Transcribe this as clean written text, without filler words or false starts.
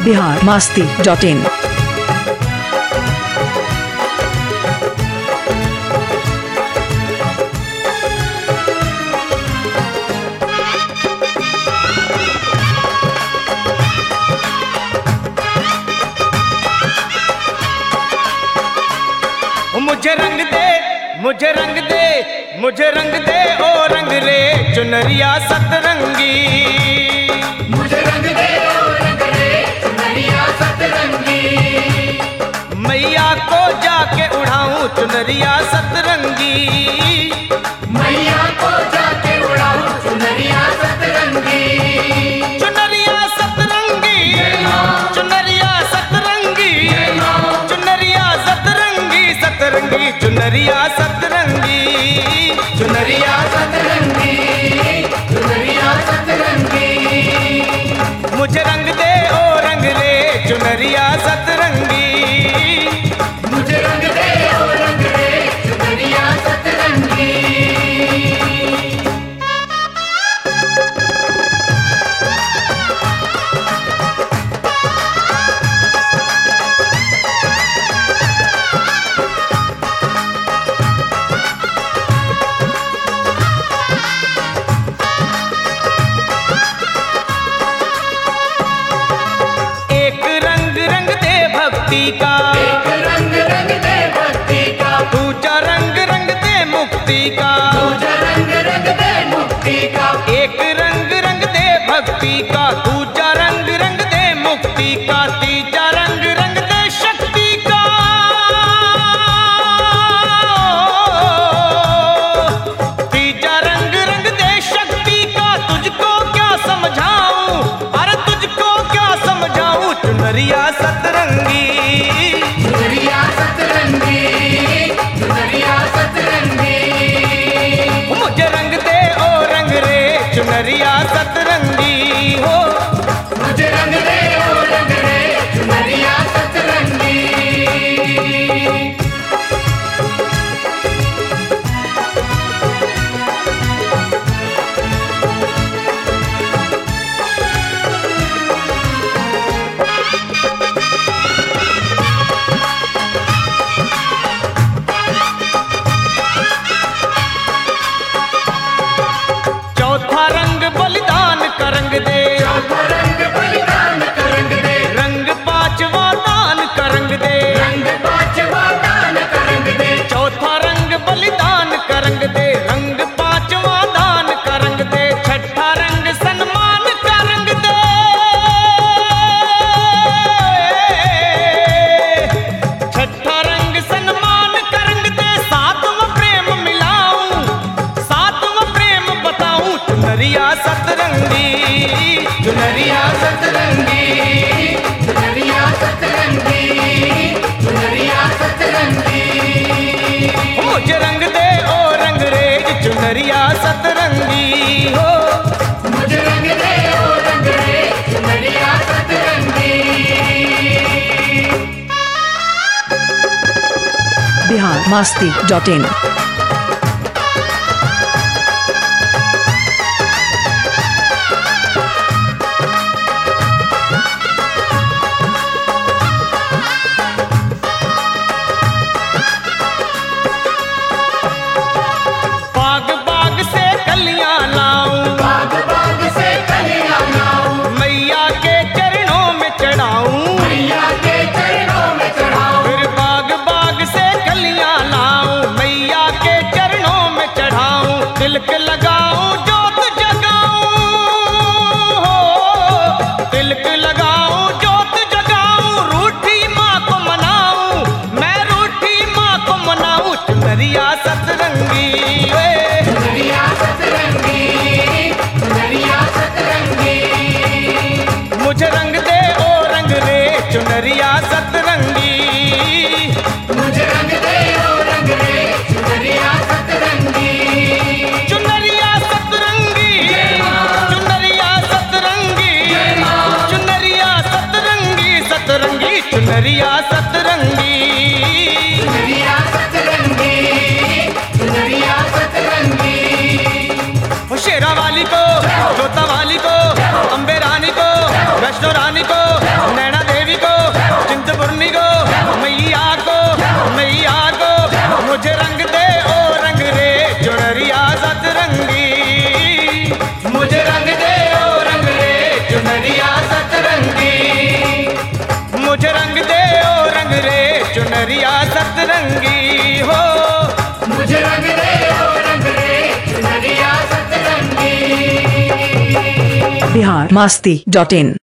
biharmasti.in। मुझे रंग दे, मुझे रंग दे, मुझे रंग दे ओ रंग रे चुनरिया सतरंगी। मुझे रंग दे ओ रंग रे चुनरिया सतरंगी। मैया को जाके उड़ाऊं चुनरिया सतरंगी। मैया को जाके उड़ाऊं चुनरिया सतरंगी। चुनरिया सतरंगी, चुनरिया सतरंगी, चुनरिया सतरंगी, सतरंगी चुनरिया सतरंगी, चुनरिया सतरंगी, चुनरिया सतरंगी। मुझे रंग दे ओ रंग रे चुनरिया सतरंगी। मुझे रंग दे ओ रंग रे चुनरिया सतरंगी। का एक रंग रंग दे भक्ति का, दूजा रंग रंग दे मुक्ति का, दूजा रंग रंग दे मुक्ति का। एक रंग रंग दे भक्ति का, दूजा रंग रंग दे मुक्ति का, तीजा रंग रंग दे शक्ति का। तीजा रंग रंग दे शक्ति का, तुझको क्या समझाऊं, अरे तुझको क्या समझाऊं चुनरिया सतरंगी। चुनरिया सतरंगी, चुनरिया सतरंगी। मुझे रंग दे ओ रंग रे चुनरिया सतरंगी हो। मुझे रंग दे ओ रंग रे चुनरिया सतरंगी। चौथा रंग बलिदान का रंग दे, चौथा रंग बलिदान का रंग दे, रंग पांचवा दान का रंग दे, रंग पांचवा दान का रंग दे। चौथा रंग बलिदान का रंग दे, रंग पांचवा दान का रंग दे, छठा रंग सन्मान का रंग दे। छठा रंग सन्मान का रंग दे, सातवां प्रेम मिलाऊं, सातवां प्रेम बताऊं चुनरिया सतरंगी। चुनरिया सतरंगी, चुनरिया सतरंगी, चुनरिया सतरंगी। मुझे रंग दे ओ रंग रे चुनरिया सतरंगी हो। मुझे रंग दे ओ रंग रे चुनरिया सतरंगी। biharmasti.in। बाग बाग से कलियां लाऊं, बाग बाग से कलियां लाऊं, मैया के चरणों में चढ़ाऊं। मैया के चरणों में चढ़ाऊं। फिर बाग बाग से कलियां लाऊं, मैया biharmasti.in